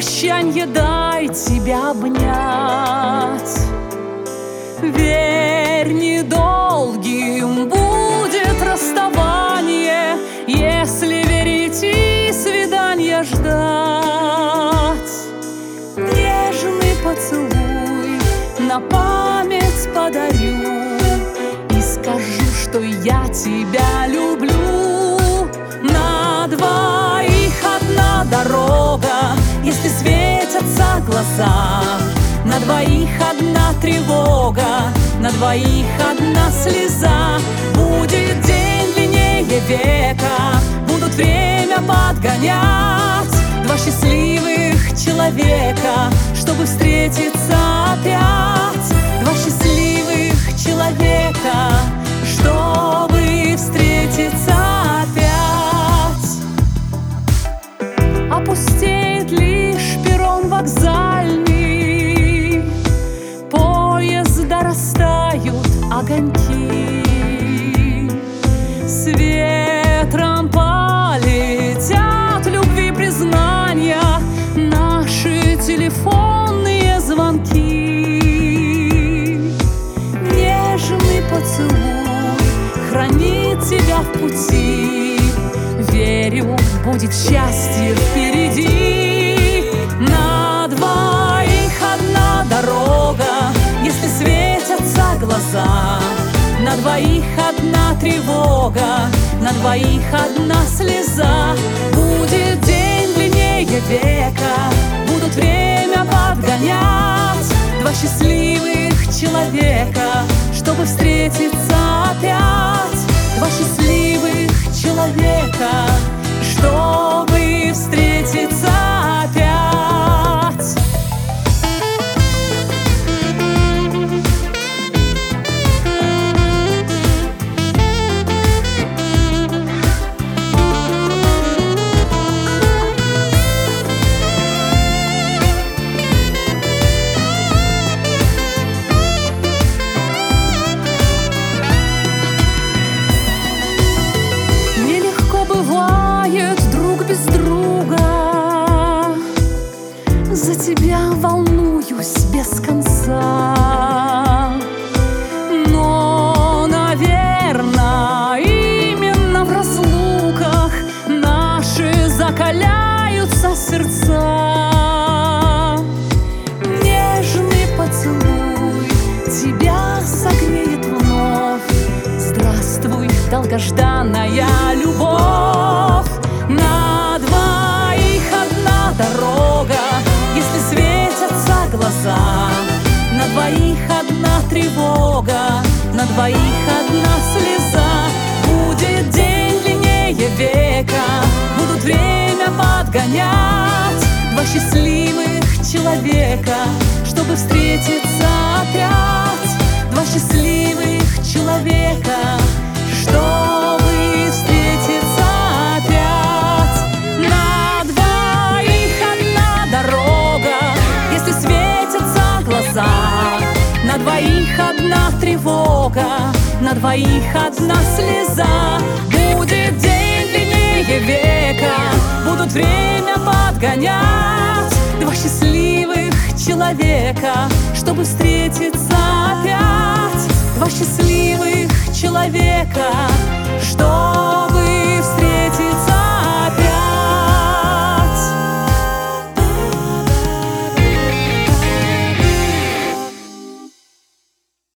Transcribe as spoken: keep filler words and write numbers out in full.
прощанье дай тебя обнять. Верь, недолгим будет расставание, если верить и свидания ждать. Нежный поцелуй на память подарю и скажу, что я тебя люблю. На двоих одна дорога, если светятся глаза. На двоих одна тревога, на двоих одна слеза. Будет день длиннее века, будут время подгонять. Два счастливых человека, чтобы встретиться опять. Два счастливых человека, чтобы встретиться опять. Опустеет лишь перрон вокзальный, поезда растают огоньки. С ветром полетят любви признания наши телефонные звонки. Нежный поцелуй хранит тебя в пути. Верю, будет счастье впереди. На двоих одна дорога, если светятся глаза. На двоих одна тревога, на двоих одна слеза. Будет день длиннее века, будут время подгонять. Два счастливых человека, чтобы встретиться опять. Два счастливых человека, чтобы встретиться опять. Без друга за тебя волнуюсь без конца. Но, наверное, именно в разлуках наши закаляются сердца. Нежный поцелуй тебя согреет вновь. Здравствуй, долгожданная любовь. На двоих одна дорога, если светятся глаза. На двоих одна тревога, на двоих одна слеза. Будет день длиннее века, будут время подгонять. Два счастливых человека, чтобы встретиться опять. Два счастливых человека, чтобы встретиться опять. На двоих одна дорога, если светятся глаза. На двоих одна тревога, на двоих одна слеза. Будет день длиннее века, будут время подгонять. Два счастливых человека, чтобы встретиться опять. Два счастливых человека, что